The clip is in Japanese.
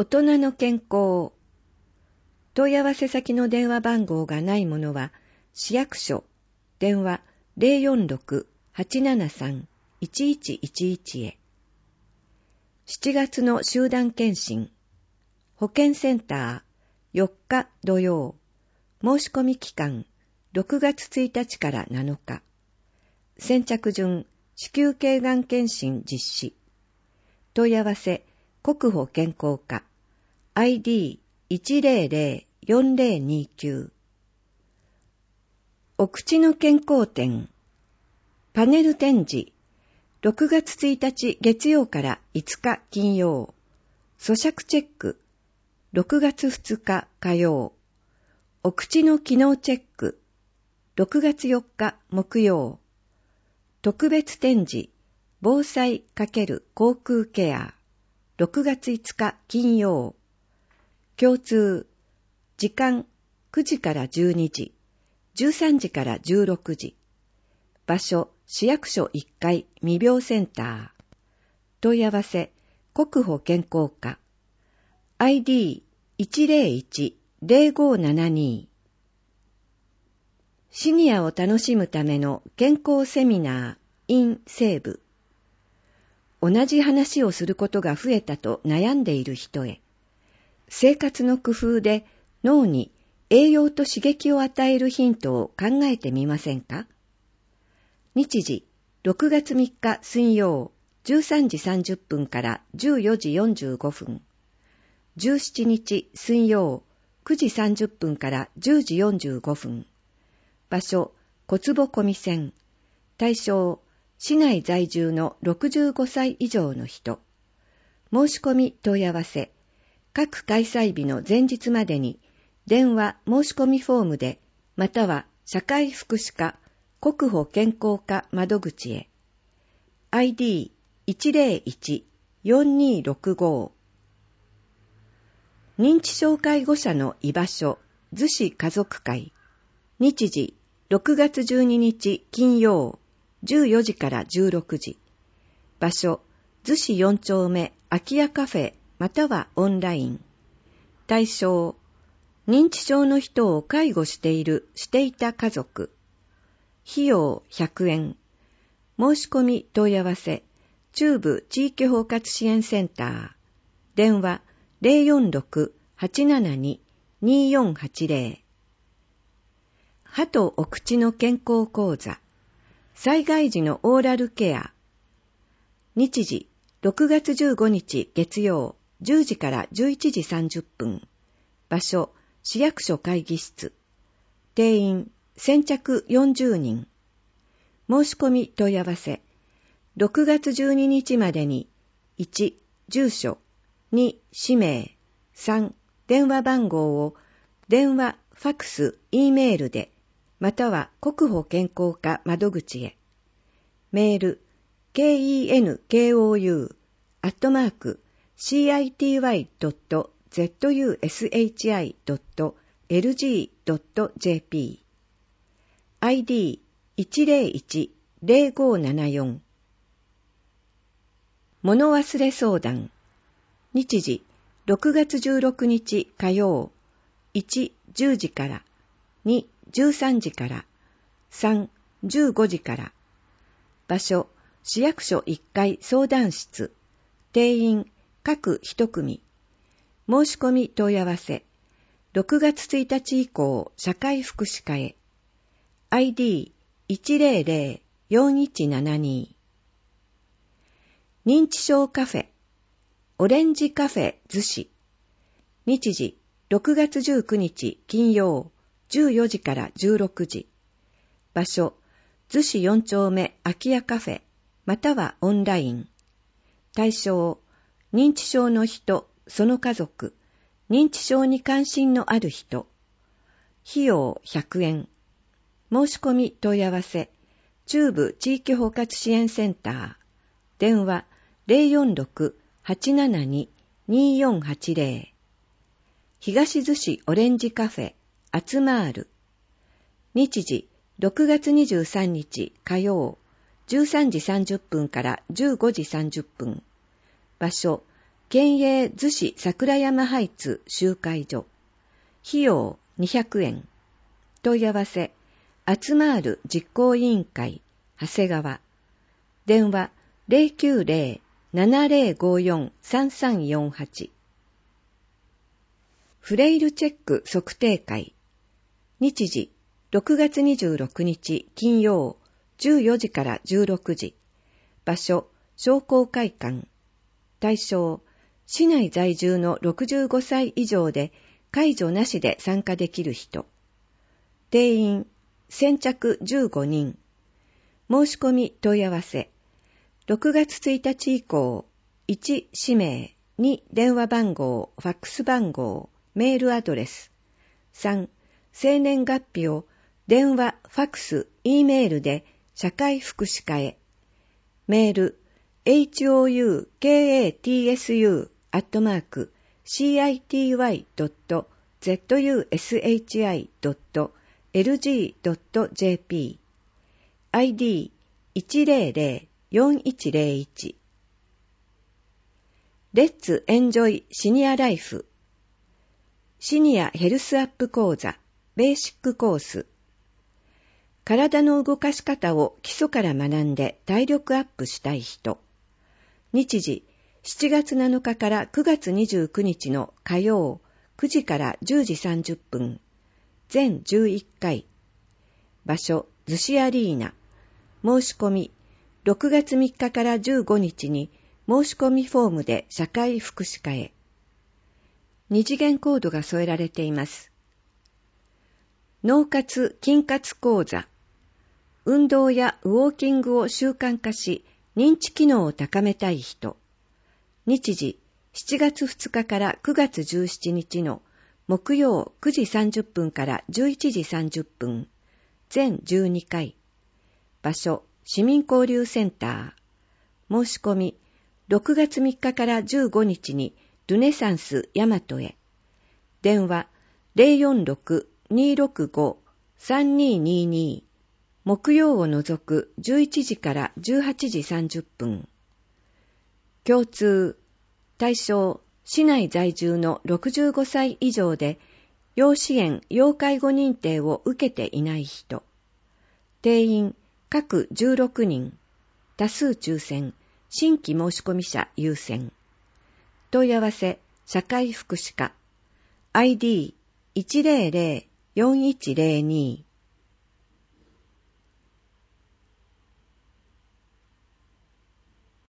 大人の健康。問い合わせ先の電話番号がないものは、市役所、電話 046-873-1111 へ。7月の集団検診。保健センター、4日土曜。申し込み期間、6月1日から7日。先着順、子宮頸がん検診実施。問い合わせ、国保健康課。ID1004029。お口の健康展。パネル展示。6月1日月曜から5日金曜。咀嚼チェック。6月2日火曜。お口の機能チェック。6月4日木曜。特別展示。防災×口腔ケア。6月5日金曜。共通。時間9時から12時。13時から16時。場所、市役所1階未病センター。問い合わせ、国保健康課。ID101-0572。シニアを楽しむための健康セミナー in 西部。同じ話をすることが増えたと悩んでいる人へ。生活の工夫で脳に栄養と刺激を与えるヒントを考えてみませんか？日時、6月3日水曜、13時30分から14時45分。17日水曜、9時30分から10時45分。場所、小坪小見線。対象、市内在住の65歳以上の人。申し込み問い合わせ。各開催日の前日までに、電話申し込みフォームで、または社会福祉課、国保健康課窓口へ。ID101-4265。認知症介護者の居場所、逗子家族会。日時、6月12日金曜、14時から16時。場所、逗子4丁目空き家カフェまたはオンライン。対象、認知症の人を介護していた家族。費用100円。申し込み問い合わせ、中部地域包括支援センター。電話046-872-2480。歯とお口の健康講座。災害時のオーラルケア。日時、6月15日月曜、10時から11時30分。場所、市役所会議室。定員、先着40人。申し込み問い合わせ。6月12日までに、1、住所、2、氏名、3、電話番号を、電話、ファクス、Eメールで、または国保健康課窓口へ。メール、kenkou@city.zushi.lg.jp ID101-0574。物忘れ相談。日時、6月16日火曜、1、10時から、2、13時から、3、15時から。場所、市役所1階相談室。定員、各1組。申し込み問い合わせ。6月1日以降、社会福祉課へ。ID100-4172。認知症カフェ。オレンジカフェ逗子。日時、6月19日金曜、14時から16時。場所、逗子4丁目空き家カフェ、またはオンライン。対象、認知症の人、その家族、認知症に関心のある人。費用100円。申し込み問い合わせ、中部地域包括支援センター。電話046-872-2480。東逗子オレンジカフェ、アツマール。日時、6月23日火曜、13時30分から15時30分。場所、 県営逗子桜山ハイツ集会所。費用200円。問い合わせ、集まる実行委員会、長谷川。電話090-7054-3348。フレイルチェック測定会。日時、6月26日金曜、14時から16時。場所、商工会館。対象、市内在住の65歳以上で介助なしで参加できる人。定員、先着15人。申し込み問い合わせ。6月1日以降、1氏名、2電話番号、ファックス番号、メールアドレス。3生年月日を電話、ファックス、Eメールで社会福祉課へ。メール、houkai.city.zushi.lg.jp ID1004101 レッツエンジョイシニアライフシニアヘルスアップ講座ベーシックコース。体の動かし方を基礎から学んで体力アップしたい人。日時、7月7日から9月29日の火曜、9時から10時30分。全11回。場所、逗子アリーナ。申し込み、6月3日から15日に申し込みフォームで社会福祉課へ。二次元コードが添えられています。脳活筋活講座。運動やウォーキングを習慣化し、認知機能を高めたい人。日時、7月2日から9月17日の木曜9時30分から11時30分。全12回。場所、市民交流センター。申し込み、6月3日から15日にルネサンスヤマトへ。電話、046-265-3222。木曜を除く11時から18時30分。共通、対象、市内在住の65歳以上で、要支援・要介護認定を受けていない人。定員、各16人。多数抽選、新規申し込み者優先。問い合わせ、社会福祉課。ID100-4102